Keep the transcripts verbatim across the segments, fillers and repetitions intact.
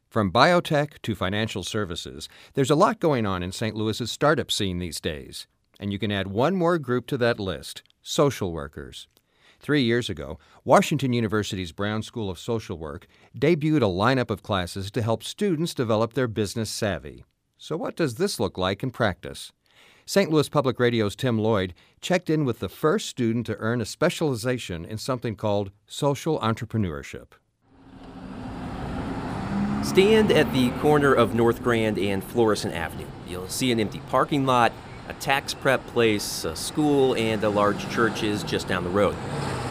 From biotech to financial services, there's a lot going on in Saint Louis's startup scene these days. And you can add one more group to that list: social workers. Three years ago, Washington University's Brown School of Social Work debuted a lineup of classes to help students develop their business savvy. So what does this look like in practice? Saint Louis Public Radio's Tim Lloyd checked in with the first student to earn a specialization in something called social entrepreneurship. Stand at the corner of North Grand and Florissant Avenue. You'll see an empty parking lot, a tax prep place, a school, and a large church is just down the road.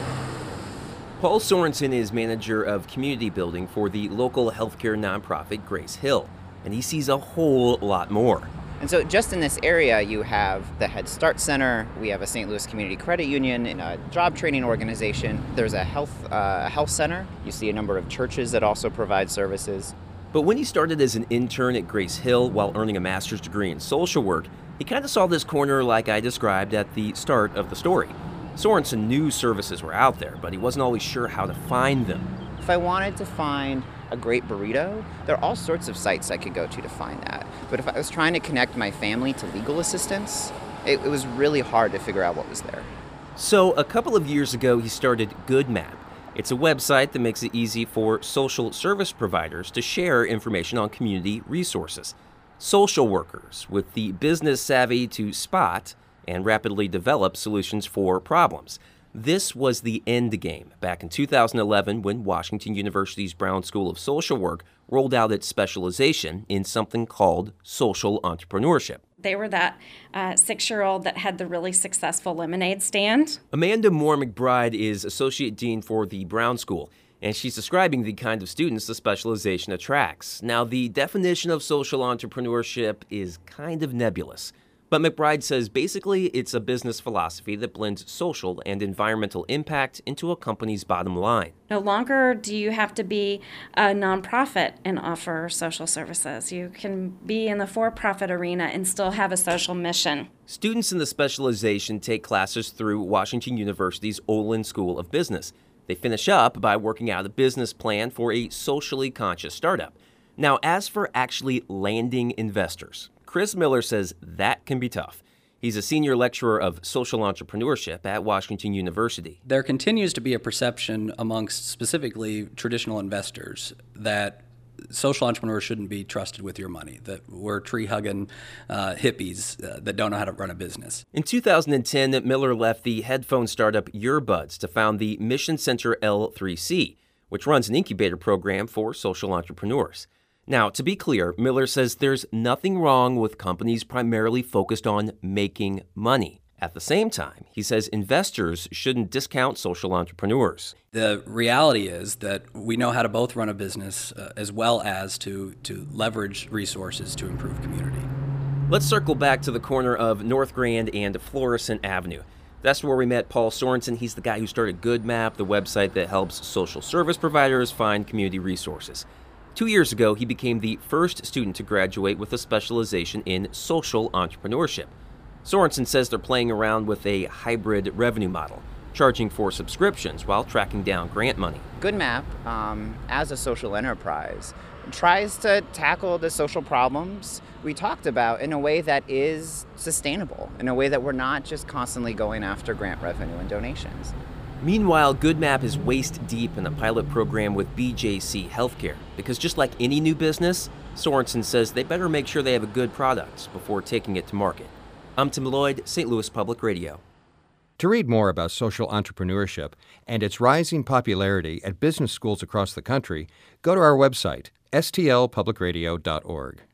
Paul Sorensen is manager of community building for the local healthcare nonprofit Grace Hill, and he sees a whole lot more. And so just in this area, you have the Head Start Center, we have a Saint Louis Community Credit Union, and a job training organization. There's a health, uh, a health center. You see a number of churches that also provide services. But when he started as an intern at Grace Hill while earning a master's degree in social work, he kind of saw this corner like I described at the start of the story. Sorensen knew services were out there, but he wasn't always sure how to find them. If I wanted to find a great burrito, there are all sorts of sites I could go to to find that. But if I was trying to connect my family to legal assistance, it, it was really hard to figure out what was there. So a couple of years ago, he started GoodMap. It's a website that makes it easy for social service providers to share information on community resources. Social workers with the business savvy to spot and rapidly develop solutions for problems. This was the end game back in two thousand eleven when Washington University's Brown School of Social Work rolled out its specialization in something called social entrepreneurship. They were that uh, six-year-old that had the really successful lemonade stand. Amanda Moore McBride is Associate Dean for the Brown School, and she's describing the kind of students the specialization attracts. Now, the definition of social entrepreneurship is kind of nebulous, but McBride says basically it's a business philosophy that blends social and environmental impact into a company's bottom line. No longer do you have to be a nonprofit and offer social services. You can be in the for-profit arena and still have a social mission. Students in the specialization take classes through Washington University's Olin School of Business. They finish up by working out a business plan for a socially conscious startup. Now, as for actually landing investors, Chris Miller says that can be tough. He's a senior lecturer of social entrepreneurship at Washington University. There continues to be a perception amongst specifically traditional investors that social entrepreneurs shouldn't be trusted with your money, that we're tree-hugging uh, hippies uh, that don't know how to run a business. In two thousand ten, Miller left the headphone startup Earbuds to found the Mission Center L three C, which runs an incubator program for social entrepreneurs. Now, to be clear, Miller says there's nothing wrong with companies primarily focused on making money. At the same time, he says investors shouldn't discount social entrepreneurs. The reality is that we know how to both run a business uh, as well as to, to leverage resources to improve community. Let's circle back to the corner of North Grand and Florissant Avenue. That's where we met Paul Sorensen. He's the guy who started GoodMap, the website that helps social service providers find community resources. Two years ago, he became the first student to graduate with a specialization in social entrepreneurship. Sorensen says they're playing around with a hybrid revenue model, charging for subscriptions while tracking down grant money. GoodMap, um, as a social enterprise, tries to tackle the social problems we talked about in a way that is sustainable, in a way that we're not just constantly going after grant revenue and donations. Meanwhile, GoodMap is waist deep in a pilot program with B J C Healthcare, because just like any new business, Sorensen says they better make sure they have a good product before taking it to market. I'm Tim Lloyd, Saint Louis Public Radio. To read more about social entrepreneurship and its rising popularity at business schools across the country, go to our website, s t l public radio dot org.